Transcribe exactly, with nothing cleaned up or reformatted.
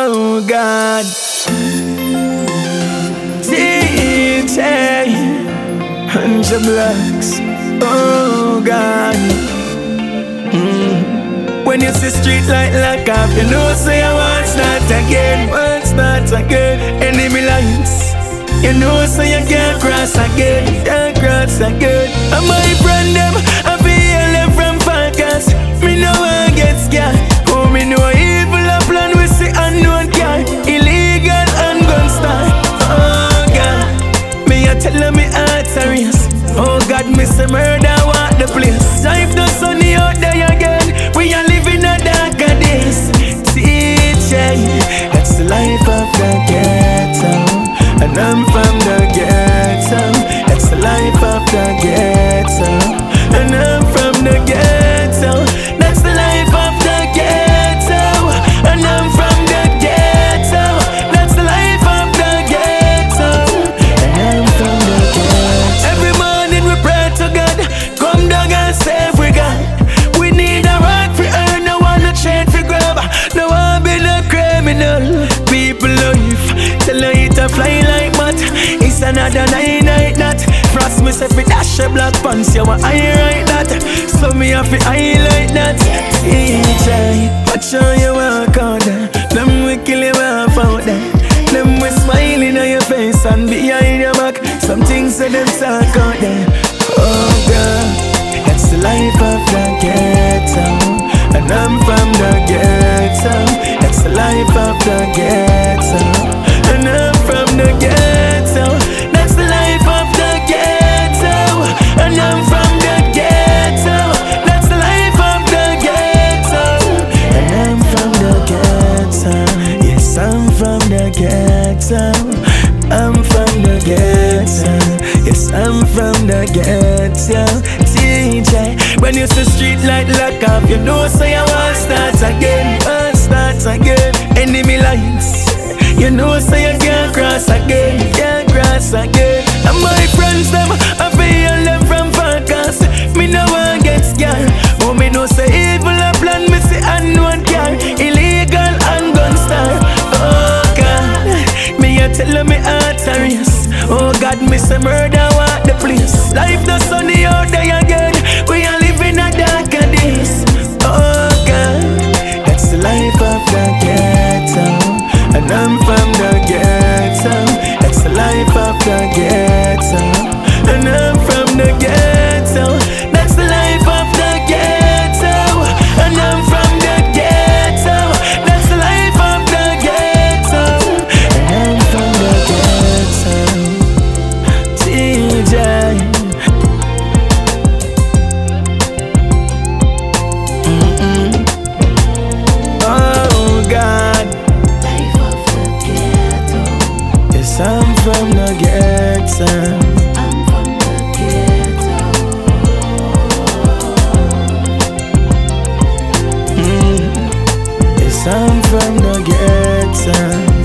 Oh God, D J Hundred Blocks. Oh God. Mm. When you see street light lock up, you know say I want start again, want start again. Enemy lines, you know say you can't cross again, can't cross again. And my friend them, I feel them from focus. Me no one get scared. Oh, me know evil a plan we see unknown car, illegal and gun start. Oh God, me a tell them me heart a race. Oh God, me say murder walk the place. Life the sunny out there again. We are living a darker days. D J, that's the life of the ghetto, and I'm from the ghetto. That's the life of the ghetto, and I'm from the ghetto. That's the life of the ghetto, and I'm from the ghetto. That's the life of the ghetto, and I'm from the ghetto. Every morning we pray to God, come down and save we God. We need a rock for earn, no one to change for grab. No one be no criminal. People life, tell her it a fly like mat. It's another night night that frost me say fi dash a black pants. You want I right that, so me have to highlight that. D J, watch how you walk out there. Them we kill you off out there. Them we smiling on your face and behind your back. Some things that them talk out there. Oh God, that's the life of the ghetto, and I'm from the ghetto. That's the life of the ghetto, and I'm from the ghetto. That's the life of the ghetto, and I'm from the ghetto. That's the life of the ghetto, and I'm from the ghetto. Yes, I'm from the ghetto. I'm from the ghetto. Yes, I'm from the ghetto. D J, when you see street light lock up, you know say I want start again, want start again. Enemy lines, you know say you can't cross again, can't cross again. And my friends them, I feel them from focus. Me no one get scared. Oh, me know say evil a plan, me see unknown car, illegal and gun start. Oh God, me a tell me heart a race. Oh God, me say murder walk the place. Life the sunny out there again. We are living a darker days. Oh God, that's the life of the ghetto, and I'm from the ghetto. That's the life of the ghetto, and I'm from the ghetto. That's the life of the ghetto, and I'm from the ghetto. That's the life of the ghetto, and I'm from the ghetto. D J. Mm-mm. Oh God, Life of the ghetto. yes, I'm from the ghetto. I'm from the ghetto. Mm. Yes, I'm from the ghetto.